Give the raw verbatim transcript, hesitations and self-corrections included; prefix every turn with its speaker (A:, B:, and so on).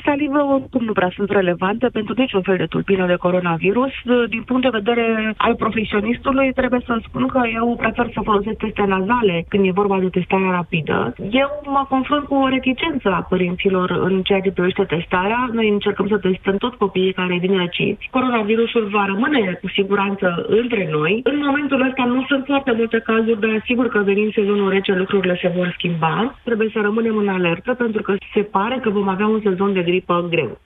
A: salivă oricum nu prea sunt relevante pentru niciun fel de tulpină de coronavirus. Din punct de vedere al profesionistului, trebuie să spun că eu prefer să folosesc teste nazale când e vorba de testarea rapidă. Eu mă confrunt cu o reticență a părinților în ceea ce privește testarea. Noi încercăm să testăm tot copiii care vin răciți. Coronavirusul va rămâne cu siguranță între noi. În momentul ăsta nu sunt foarte multe cazuri, dar sigur că venind sezonul rece, lucrurile se vor schimba. Trebuie să rămânem în alertă pentru că se pare că vom avea un sezon de gripă greu.